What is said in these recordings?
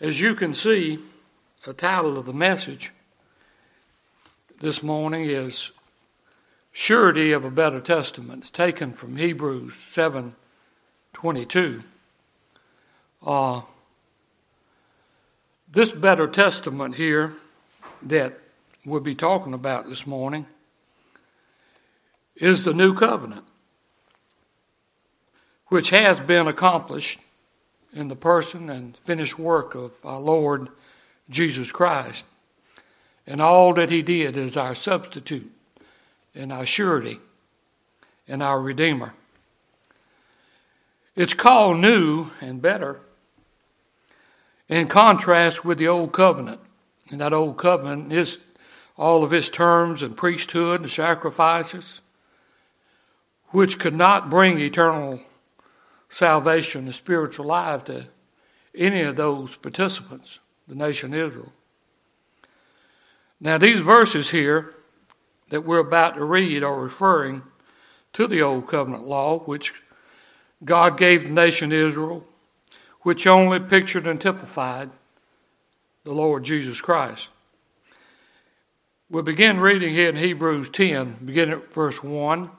As you can see, the title of the message this morning is Surety of a Better Testament. It's taken from Hebrews 7:22. This better testament here that we'll be talking about this morning is the new covenant, which has been accomplished in the person and finished work of our Lord Jesus Christ. And all that he did is our substitute and our surety and our Redeemer. It's called new and better in contrast with the old covenant. And that old covenant is all of its terms and priesthood and sacrifices, which could not bring eternal salvation and spiritual life to any of those participants, the nation Israel. Now these verses here that we're about to read are referring to the old covenant law, which God gave the nation Israel, which only pictured and typified the Lord Jesus Christ. We'll begin reading here in Hebrews 10, beginning at verse 1.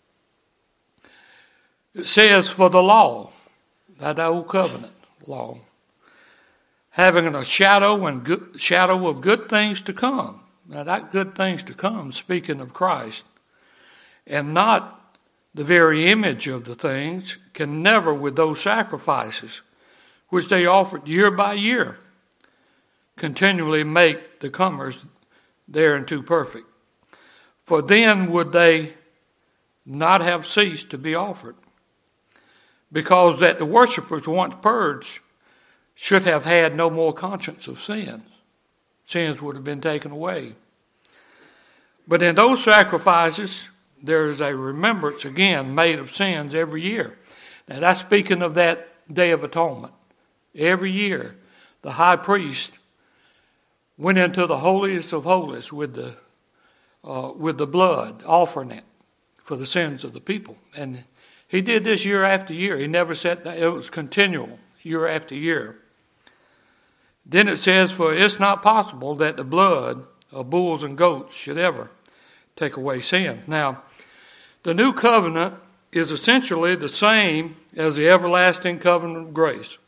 It says, "For the law," that old covenant law, "having a shadow of good things to come." Now that good things to come, speaking of Christ, and not the very image of the things, can never with those sacrifices, which they offered year by year, continually make the comers thereunto perfect. For then would they not have ceased to be offered, because that the worshippers once purged should have had no more conscience of sins. Sins would have been taken away. But in those sacrifices, there is a remembrance again made of sins every year. Now that's speaking of that Day of Atonement. Every year, the high priest went into the holiest of holies with the blood, offering it for the sins of the people. And he did this year after year. He never said that. It was continual, year after year. Then it says, "For it's not possible that the blood of bulls and goats should ever take away sin." Now, the new covenant is essentially the same as the everlasting covenant of grace,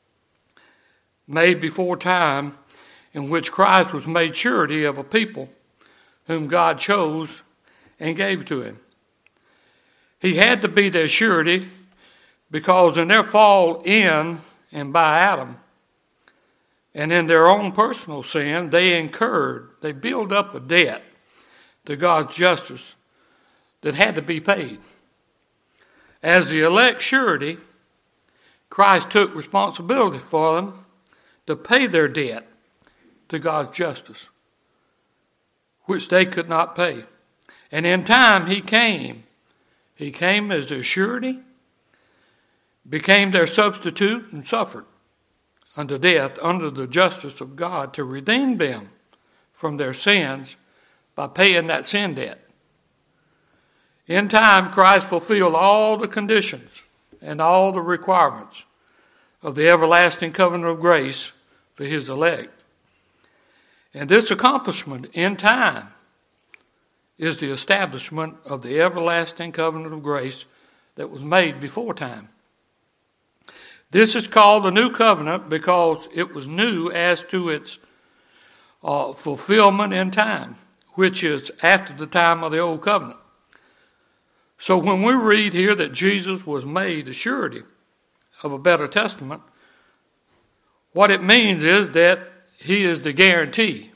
made before time, in which Christ was made surety of a people whom God chose and gave to him. He had to be their surety because in their fall in and by Adam, and in their own personal sin, they built up a debt to God's justice that had to be paid. As the elect surety, Christ took responsibility for them to pay their debt to God's justice, which they could not pay. And in time he came. He came as their surety, became their substitute, and suffered unto death under the justice of God to redeem them from their sins by paying that sin debt. In time, Christ fulfilled all the conditions and all the requirements of the everlasting covenant of grace for his elect. And this accomplishment in time is the establishment of the everlasting covenant of grace that was made before time. This is called the new covenant because it was new as to its fulfillment in time, which is after the time of the old covenant. So when we read here that Jesus was made the surety of a better testament, what it means is that he is the guarantee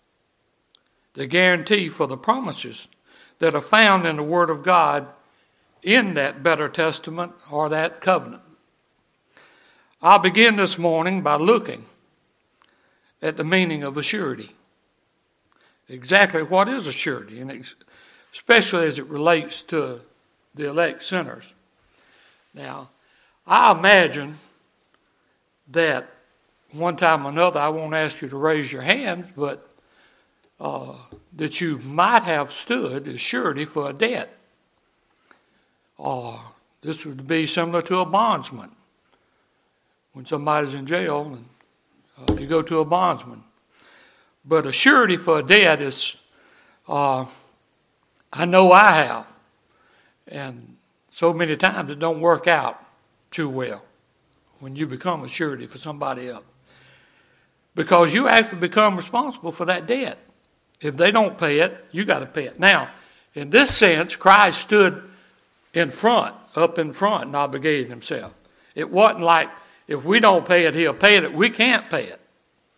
for the promises that are found in the Word of God in that better testament or that covenant. I'll begin this morning by looking at the meaning of a surety. Exactly what is a surety, and especially as it relates to the elect sinners. Now, I imagine that one time or another, I won't ask you to raise your hand, but that you might have stood as surety for a debt. This would be similar to a bondsman. When somebody's in jail and You go to a bondsman. But a surety for a debt is, I know I have. And so many times it don't work out too well when you become a surety for somebody else. Because you actually become responsible for that debt. If they don't pay it, you got to pay it. Now, in this sense, Christ stood up in front and obligated himself. It wasn't like, if we don't pay it, he'll pay it. We can't pay it.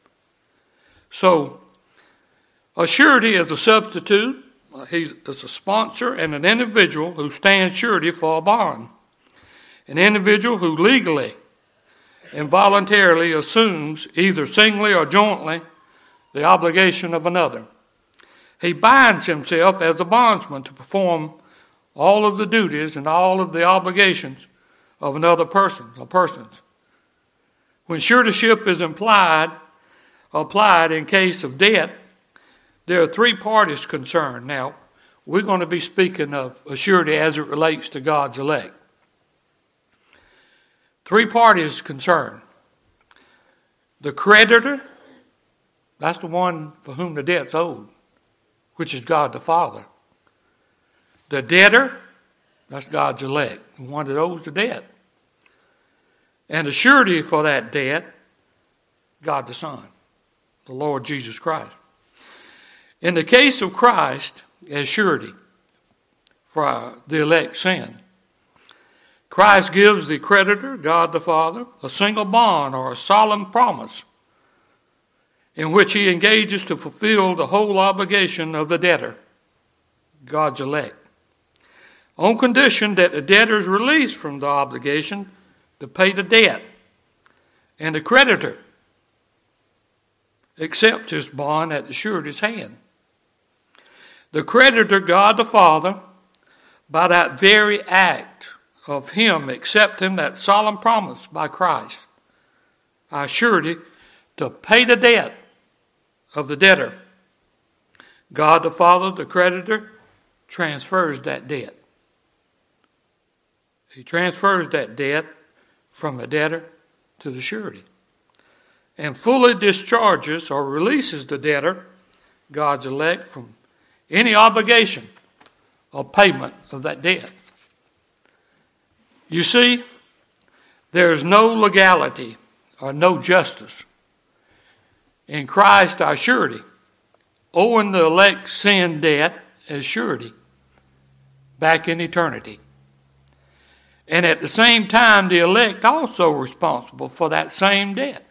So, a surety is a substitute. It's a sponsor and an individual who stands surety for a bond. An individual who legally and voluntarily assumes, either singly or jointly, the obligation of another. He binds himself as a bondsman to perform all of the duties and all of the obligations of another person or persons. When suretyship is applied in case of debt, there are three parties concerned. Now, we're going to be speaking of a surety as it relates to God's elect. Three parties concerned. The creditor, that's the one for whom the debt's owed, which is God the Father. The debtor, that's God's elect, the one that owes the debt. And the surety for that debt, God the Son, the Lord Jesus Christ. In the case of Christ as surety for the elect's sin, Christ gives the creditor, God the Father, a single bond or a solemn promise in which he engages to fulfill the whole obligation of the debtor, God's elect, on condition that the debtor is released from the obligation to pay the debt, and the creditor accepts his bond at the surety's hand. The creditor, God the Father, by that very act of him accepting that solemn promise by Christ, our surety, to pay the debt of the debtor, God the Father, the creditor, transfers that debt. He transfers that debt from the debtor to the surety and fully discharges or releases the debtor, God's elect, from any obligation or payment of that debt. You see, there is no legality or no justice in Christ our surety, owing the elect's sin debt as surety back in eternity. And at the same time, the elect also responsible for that same debt.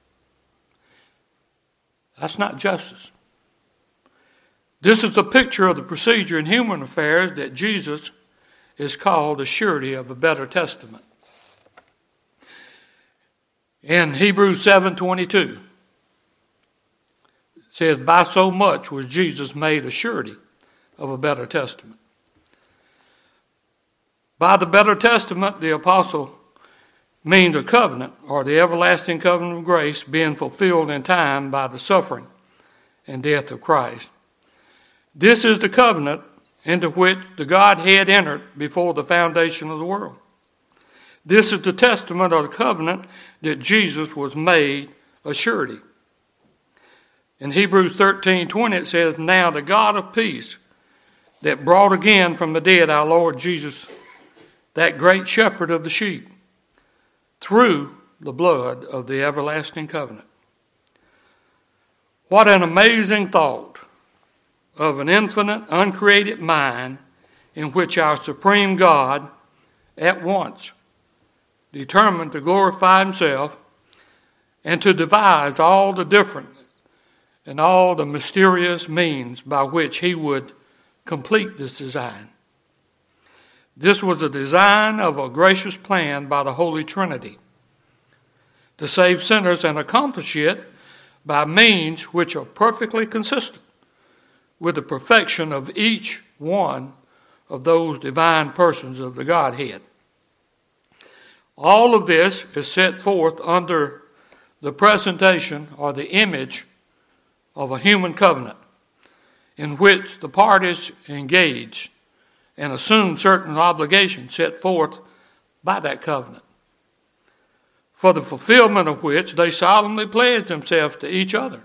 That's not justice. This is a picture of the procedure in human affairs that Jesus is called the surety of a better testament. In Hebrews 7:22, it says, by so much was Jesus made a surety of a better testament. By the better testament, the apostle means a covenant, or the everlasting covenant of grace, being fulfilled in time by the suffering and death of Christ. This is the covenant into which the Godhead entered before the foundation of the world. This is the testament or the covenant that Jesus was made a surety. In Hebrews 13:20 it says, now the God of peace that brought again from the dead our Lord Jesus, that great shepherd of the sheep, through the blood of the everlasting covenant. What an amazing thought of an infinite, uncreated mind in which our supreme God at once determined to glorify himself and to devise all the different and all the mysterious means by which he would complete this design. This was a design of a gracious plan by the Holy Trinity to save sinners and accomplish it by means which are perfectly consistent with the perfection of each one of those divine persons of the Godhead. All of this is set forth under the presentation or the image of a human covenant in which the parties engaged and assumed certain obligations set forth by that covenant. for the fulfillment of which they solemnly pledged themselves to each other.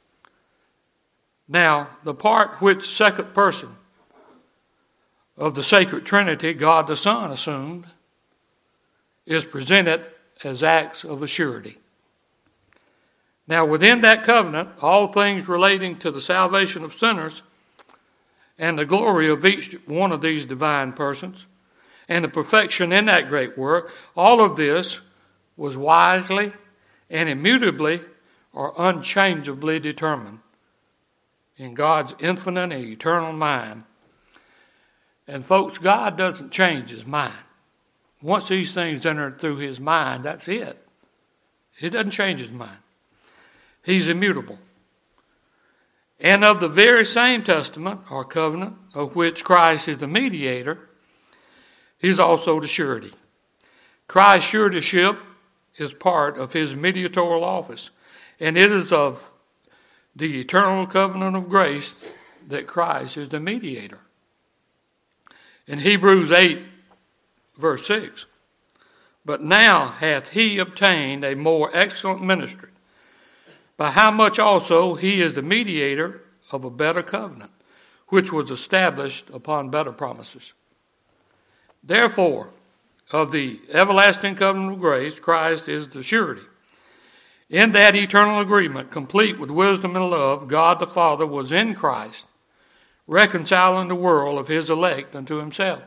Now, the part which second person of the sacred Trinity, God the Son, assumed, is presented as acts of a surety. Now, within that covenant, all things relating to the salvation of sinners and the glory of each one of these divine persons and the perfection in that great work, all of this was wisely and immutably or unchangeably determined in God's infinite and eternal mind. And folks, God doesn't change his mind. Once these things enter through his mind, that's it. He doesn't change his mind. He's immutable. And of the very same testament or covenant of which Christ is the mediator, he's also the surety. Christ's suretyship is part of his mediatorial office, and it is of the eternal covenant of grace that Christ is the mediator. In Hebrews 8, verse 6, but now hath he obtained a more excellent ministry, by how much also he is the mediator of a better covenant, which was established upon better promises. Therefore, of the everlasting covenant of grace, Christ is the surety. In that eternal agreement, complete with wisdom and love, God the Father was in Christ, reconciling the world of his elect unto himself.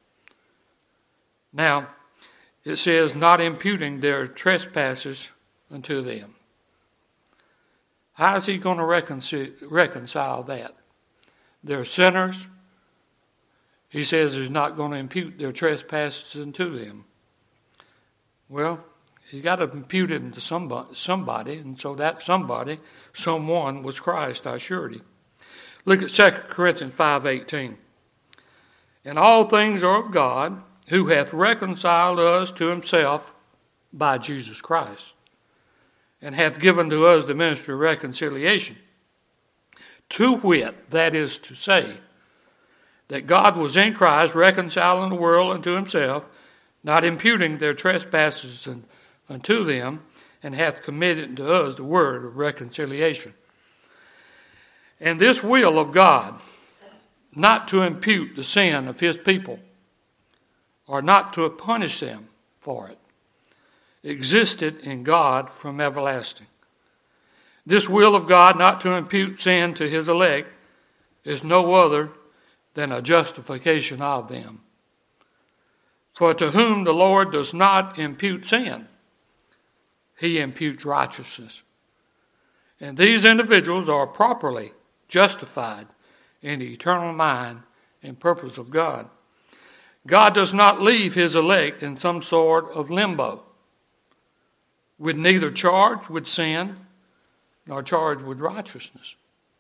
Now, it says, not imputing their trespasses unto them. How is he going to reconcile that? They're sinners. He says he's not going to impute their trespasses unto them. Well, he's got to impute it to somebody, and so that somebody, someone, was Christ, our surety. Look at 2 Corinthians 5:18. And all things are of God, who hath reconciled us to himself by Jesus Christ, and hath given to us the ministry of reconciliation. To wit, that is to say, that God was in Christ reconciling the world unto himself, not imputing their trespasses unto them, and hath committed to us the word of reconciliation. And this will of God, not to impute the sin of his people, or not to punish them for it, existed in God from everlasting. This will of God, not to impute sin to his elect, is no other than a justification of them. For to whom the Lord does not impute sin, he imputes righteousness. And these individuals are properly justified in the eternal mind and purpose of God. God does not leave his elect in some sort of limbo, with neither charge with sin nor charge with righteousness.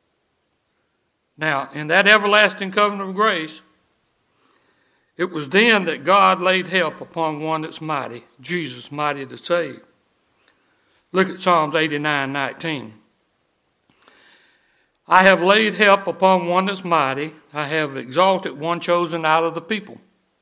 Now, in that everlasting covenant of grace, it was then that God laid help upon one that's mighty, Jesus mighty to save. Look at Psalms 89:19. I have laid help upon one that's mighty. I have exalted one chosen out of the people.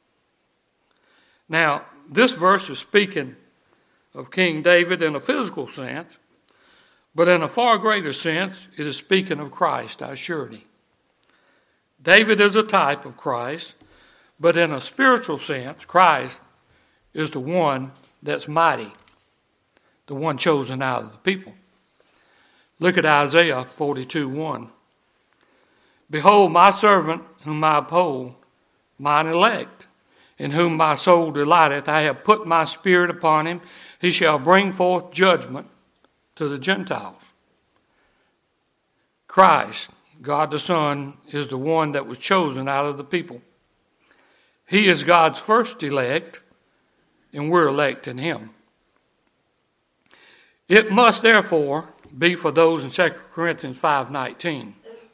Now, this verse is speaking of King David in a physical sense, but in a far greater sense, it is speaking of Christ, our surety. David is a type of Christ, but in a spiritual sense, Christ is the one that's mighty, the one chosen out of the people. Look at Isaiah 42:1. Behold, my servant whom I uphold, mine elect, in whom my soul delighteth. I have put my spirit upon him. He shall bring forth judgment to the Gentiles. Christ, God the Son, is the one that was chosen out of the people. He is God's first elect, and we're elect in him. It must therefore be for those in 2 Corinthians 5:19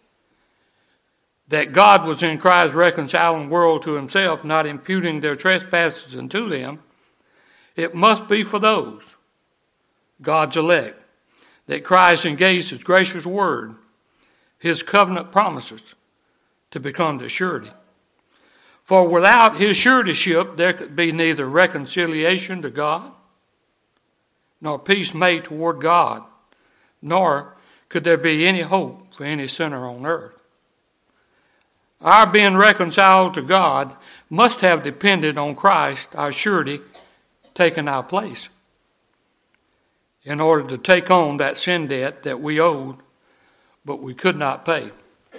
that God was in Christ reconciling the world to himself, not imputing their trespasses unto them. It must be for those, God's elect, that Christ engaged his gracious word, his covenant promises, to become the surety. For without his suretyship, there could be neither reconciliation to God, nor peace made toward God, nor could there be any hope for any sinner on earth. Our being reconciled to God must have depended on Christ, our surety, taking our place in order to take on that sin debt that we owed, but we could not pay.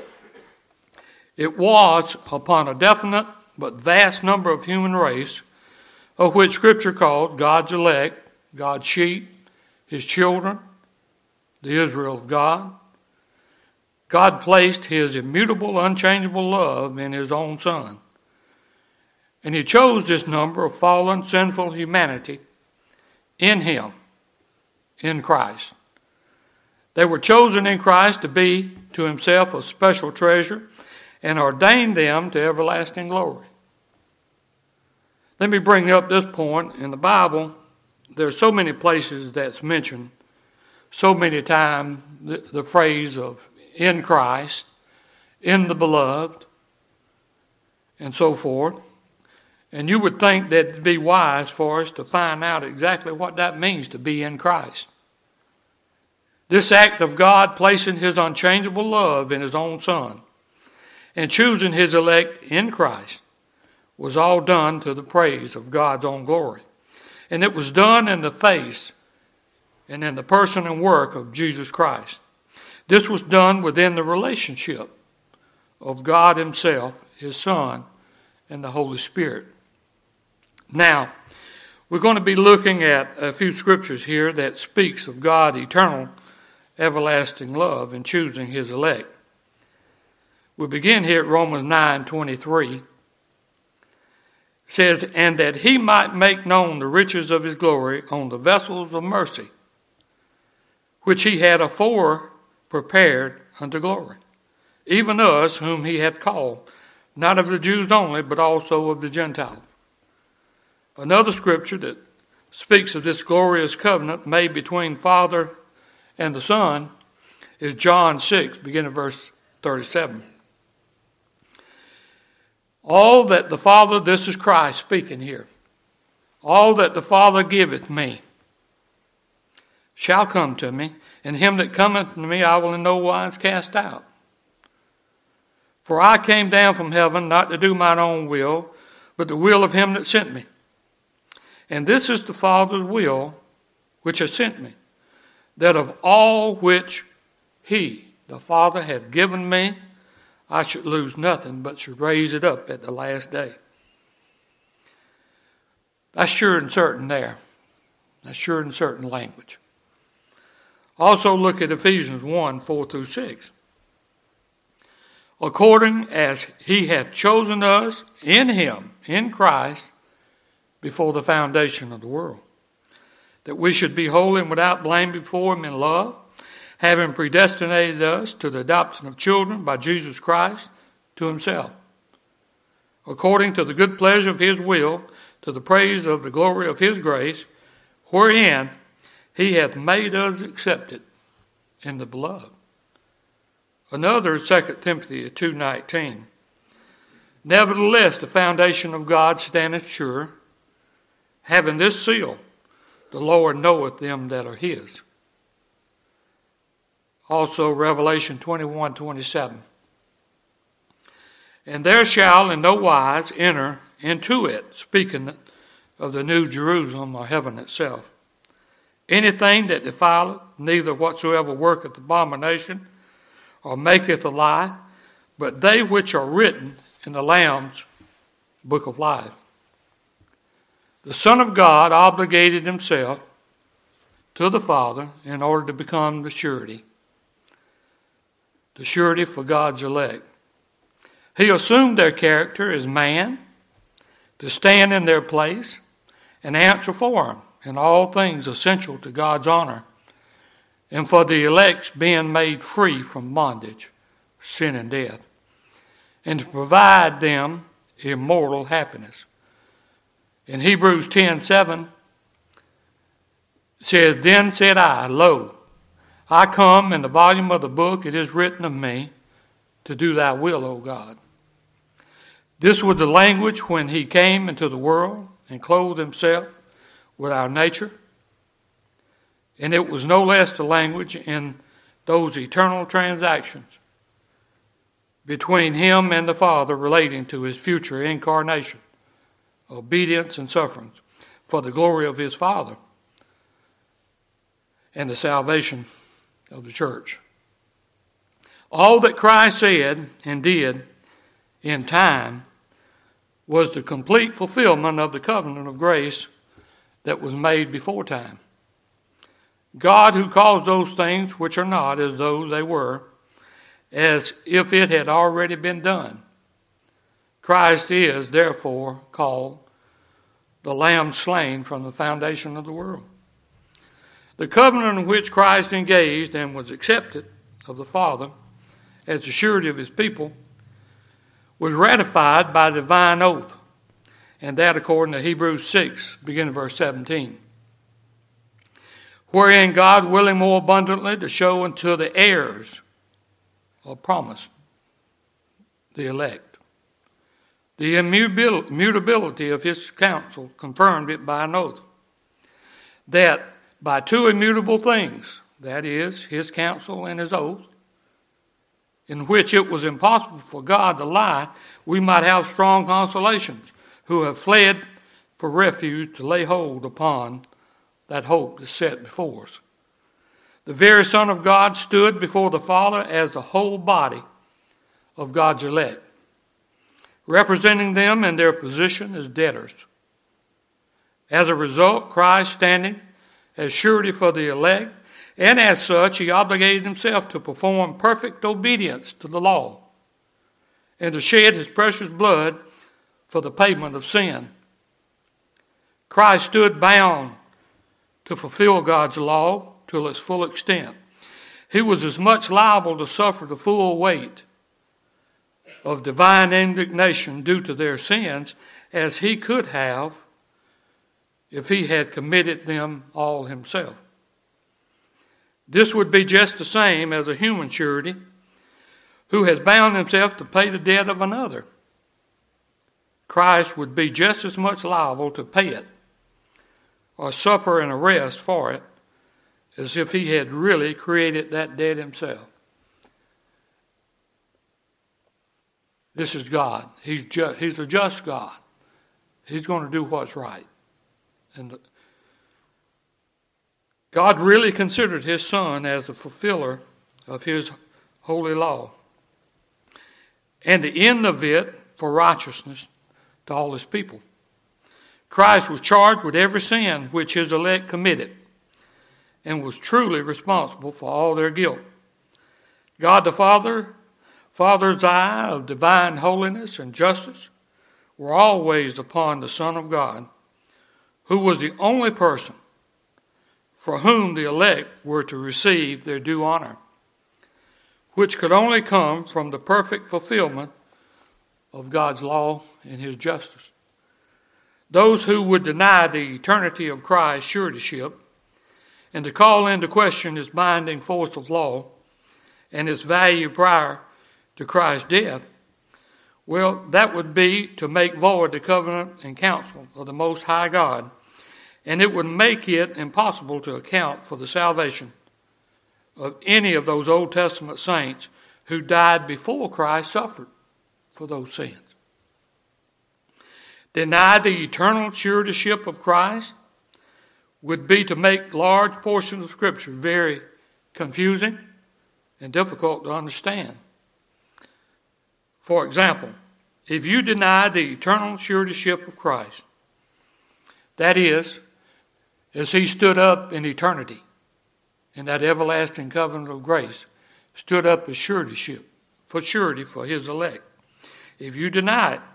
It was upon a definite but vast number of human race, of which Scripture calls God's elect, God's sheep, His children, the Israel of God. God placed His immutable, unchangeable love in His own Son. And He chose this number of fallen, sinful humanity in Him, in Christ. They were chosen in Christ to be to Himself a special treasure and ordained them to everlasting glory. Let me bring up this point. In the Bible, there are so many places that's mentioned, so many times the phrase of in Christ, in the beloved, and so forth. And you would think that it'd be wise for us to find out exactly what that means to be in Christ. This act of God placing His unchangeable love in His own Son and choosing His elect in Christ was all done to the praise of God's own glory. And it was done in the face and in the person and work of Jesus Christ. This was done within the relationship of God Himself, His Son, and the Holy Spirit. Now, we're going to be looking at a few scriptures here that speaks of God's eternal, everlasting love in choosing His elect. We'll begin here at Romans 9:23. It says, "And that He might make known the riches of His glory on the vessels of mercy, which He had afore prepared unto glory, even us whom He had called, not of the Jews only, but also of the Gentiles." Another scripture that speaks of this glorious covenant made between Father and the Son is John 6, beginning verse 37. "All that the Father," this is Christ speaking here, "all that the Father giveth me shall come to me, and him that cometh to me I will in no wise cast out. For I came down from heaven not to do mine own will, but the will of him that sent me. And this is the Father's will which has sent me, that of all which He, the Father, hath given me, I should lose nothing, but should raise it up at the last day." That's sure and certain there. That's sure and certain language. Also look at Ephesians 1, 4 through 6. "According as He hath chosen us in Him, in Christ, before the foundation of the world, that we should be holy and without blame before Him in love, having predestinated us to the adoption of children by Jesus Christ to Himself, according to the good pleasure of His will, to the praise of the glory of His grace, wherein He hath made us accepted in the beloved." Another is 2 Timothy 2:19. "Nevertheless, the foundation of God standeth sure, having this seal, the Lord knoweth them that are His." Also Revelation 21:27. "And there shall in no wise enter into it," speaking of the new Jerusalem or heaven itself, "anything that defileth, neither whatsoever worketh abomination, or maketh a lie, but they which are written in the Lamb's book of life." The Son of God obligated Himself to the Father in order to become the surety for God's elect. He assumed their character as man to stand in their place and answer for them in all things essential to God's honor, and for the elect's being made free from bondage, sin, and death, and to provide them immortal happiness. In Hebrews 10:7 it says, "Then said I, Lo, I come, in the volume of the book it is written of me, to do thy will, O God." This was the language when He came into the world and clothed Himself with our nature. And it was no less the language in those eternal transactions between him and the Father relating to his future incarnation, obedience, and sufferings for the glory of his Father and the salvation of the church. All that Christ said and did in time was the complete fulfillment of the covenant of grace that was made before time. God, who calls those things which are not as though they were, as if it had already been done. Christ is, therefore, called the Lamb slain from the foundation of the world. The covenant in which Christ engaged and was accepted of the Father as the surety of his people was ratified by divine oath, and that according to Hebrews 6, beginning verse 17. Wherein God, willing more abundantly to show unto the heirs of promise, the elect, the immutability of his counsel, confirmed it by an oath, that by two immutable things, that is, his counsel and his oath, in which it was impossible for God to lie, we might have strong consolations, who have fled for refuge to lay hold upon that hope that's set before us. The very Son of God stood before the Father as the whole body of God's elect, representing them in their position as debtors. As a result, Christ, standing as surety for the elect, and as such, he obligated himself to perform perfect obedience to the law and to shed his precious blood for the payment of sin. Christ stood bound to fulfill God's law to its full extent. He was as much liable to suffer the full weight of divine indignation due to their sins as he could have if he had committed them all himself. This would be just the same as a human surety who has bound himself to pay the debt of another. Christ would be just as much liable to pay it or suffer an arrest for it as if he had really created that debt himself. This is God. He's a just God. He's going to do what's right. And God really considered his Son as the fulfiller of his holy law, and the end of it for righteousness to all his people. Christ was charged with every sin which his elect committed and was truly responsible for all their guilt. God the Father's eye of divine holiness and justice were always upon the Son of God, who was the only person for whom the elect were to receive their due honor, which could only come from the perfect fulfillment of God's law and his justice. Those who would deny the eternity of Christ's suretyship and to call into question his binding force of law and its value prior to Christ's death, well, that would be to make void the covenant and counsel of the Most High God, and it would make it impossible to account for the salvation of any of those Old Testament saints who died before Christ suffered for those sins. Deny the eternal suretyship of Christ would be to make large portions of Scripture very confusing and difficult to understand. For example, if you deny the eternal suretyship of Christ, that is, as he stood up in eternity, in that everlasting covenant of grace, stood up as suretyship, for surety for his elect. If you deny it,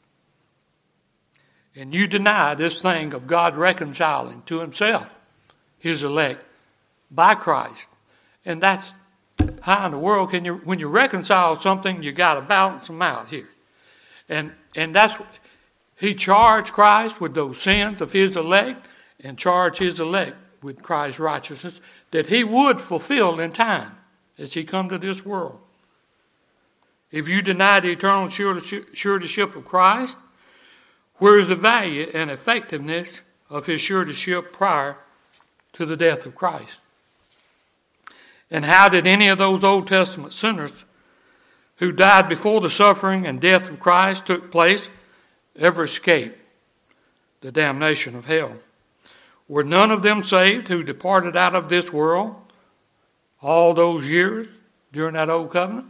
and you deny this thing of God reconciling to himself his elect by Christ, and that's how in the world can you, when you reconcile something, you got to balance them out here. And that's, he charged Christ with those sins of his elect and charged his elect with Christ's righteousness that he would fulfill in time as he come to this world. If you deny the eternal suretyship of Christ, where is the value and effectiveness of his suretyship prior to the death of Christ. And how did any of those Old Testament sinners who died before the suffering and death of Christ took place ever escape the damnation of hell? Were none of them saved who departed out of this world all those years during that old covenant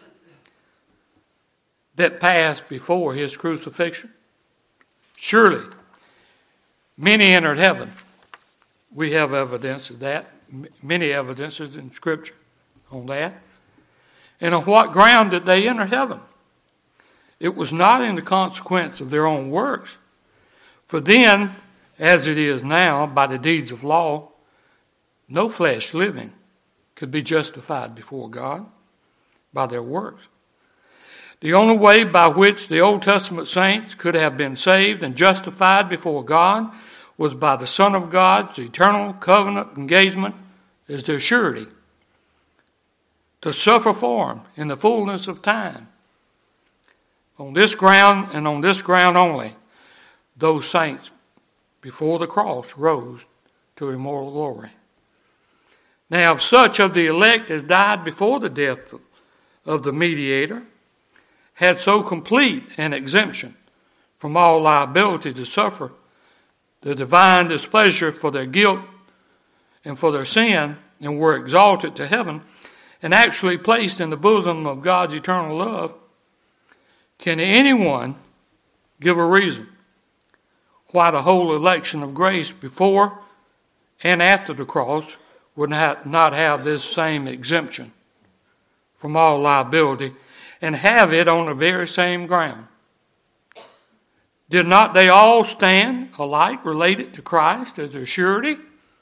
that passed before his crucifixion? Surely, many entered heaven. We have evidence of that, many evidences in Scripture on that. And on what ground did they enter heaven? It was not in the consequence of their own works. For then, as it is now, by the deeds of law, no flesh living could be justified before God by their works. The only way by which the Old Testament saints could have been saved and justified before God was by the Son of God's eternal covenant engagement as their surety to suffer for him in the fullness of time. On this ground and on this ground only, those saints before the cross rose to immortal glory. Now, if such of the elect as died before the death of the mediator had so complete an exemption from all liability to suffer the divine displeasure for their guilt and for their sin, and were exalted to heaven and actually placed in the bosom of God's eternal love, can anyone give a reason why the whole election of grace before and after the cross would not have this same exemption from all liability and have it on the very same ground? Did not they all stand alike related to Christ as their surety?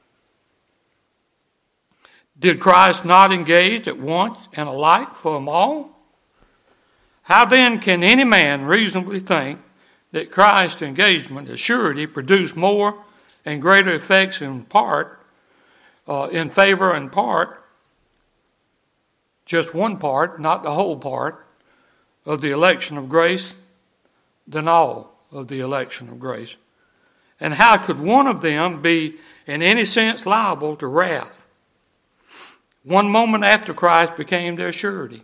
Did Christ not engage at once and alike for them all? How then can any man reasonably think that Christ's engagement as surety produced more and greater effects in part, in favor and part, just one part, not the whole part, of the election of grace than all of the election of grace? And how could one of them be in any sense liable to wrath one moment after Christ became their surety?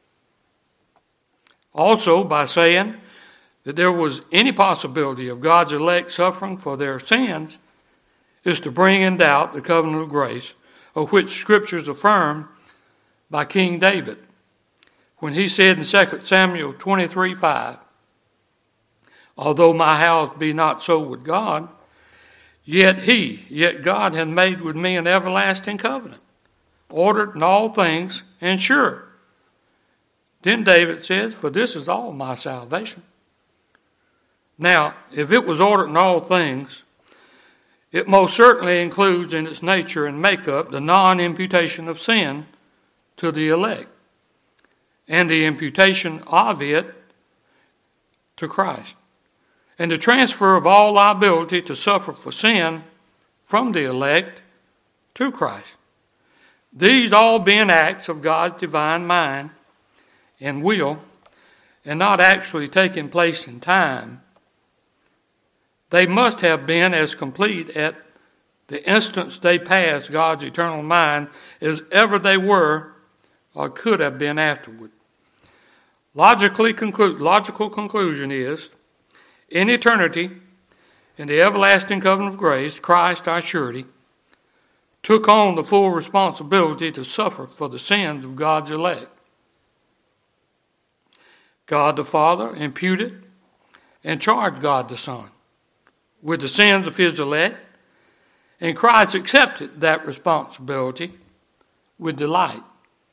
Also, by saying that there was any possibility of God's elect suffering for their sins is to bring in doubt the covenant of grace, of which Scriptures affirm by King David, when he said in 2 Samuel 23:5, "Although my house be not so with God, yet God hath made with me an everlasting covenant, ordered in all things and sure." Then David says, "For this is all my salvation." Now, if it was ordered in all things, it most certainly includes in its nature and makeup the non-imputation of sin to the elect and the imputation of it to Christ, and the transfer of all liability to suffer for sin from the elect to Christ. These all being acts of God's divine mind and will, and not actually taking place in time, they must have been as complete at the instance they passed God's eternal mind as ever they were or could have been afterward. Logical conclusion is, in eternity, in the everlasting covenant of grace, Christ, our surety, took on the full responsibility to suffer for the sins of God's elect. God the Father imputed and charged God the Son with the sins of his elect, and Christ accepted that responsibility with delight.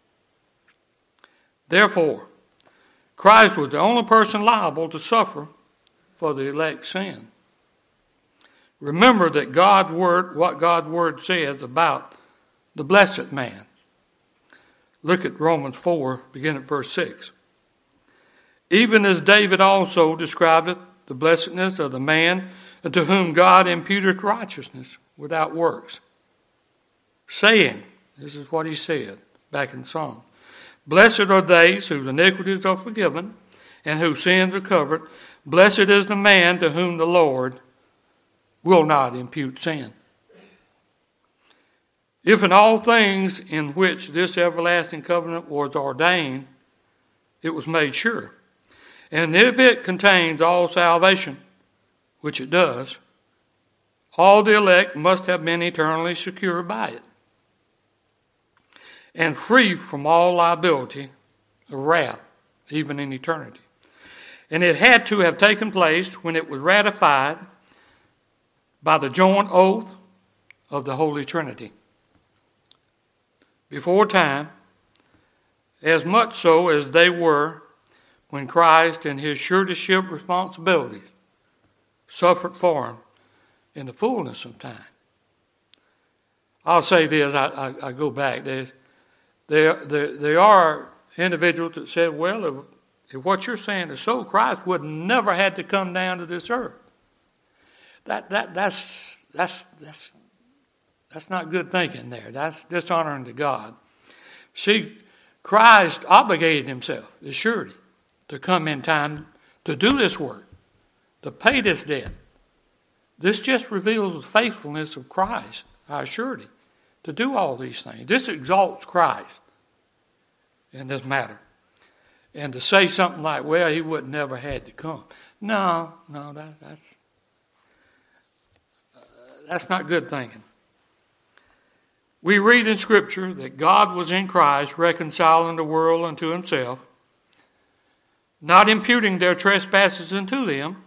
Therefore, Christ was the only person liable to suffer for the elect's sin. Remember that what God's word says about the blessed man. Look at Romans 4, beginning at verse 6. "Even as David also described the blessedness of the man to whom God imputed righteousness without works, saying," this is what he said back in Psalm, "Blessed are they whose iniquities are forgiven and whose sins are covered. Blessed is the man to whom the Lord will not impute sin." If in all things in which this everlasting covenant was ordained, it was made sure. And if it contains all salvation, which it does, all the elect must have been eternally secured by it, and free from all liability of wrath, even in eternity. And it had to have taken place when it was ratified by the joint oath of the Holy Trinity. Before time, as much so as they were when Christ in his suretyship responsibilities suffered for him in the fullness of time. I'll say this, I go back. There are individuals that said, well, if what you're saying is so, Christ would never had to come down to this earth. That's not good thinking there. That's dishonoring to God. See, Christ obligated himself, as surety, to come in time to do this work, to pay this debt. This just reveals the faithfulness of Christ, our surety, to do all these things. This exalts Christ in this matter. And to say something like, well, he would never had to come. No, that's not good thinking. We read in Scripture that God was in Christ reconciling the world unto himself, not imputing their trespasses unto them.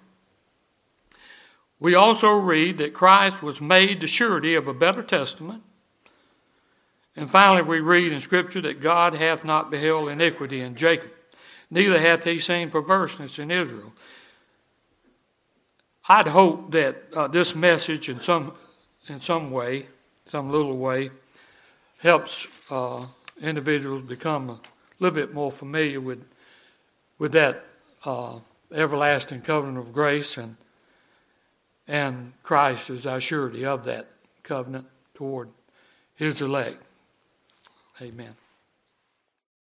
We also read that Christ was made the surety of a better testament. And finally, we read in Scripture that God hath not beheld iniquity in Jacob, neither hath he seen perverseness in Israel. I'd hope that this message in some way, some little way, helps individuals become a little bit more familiar with that everlasting covenant of grace, and Christ is our surety of that covenant toward his elect. Amen.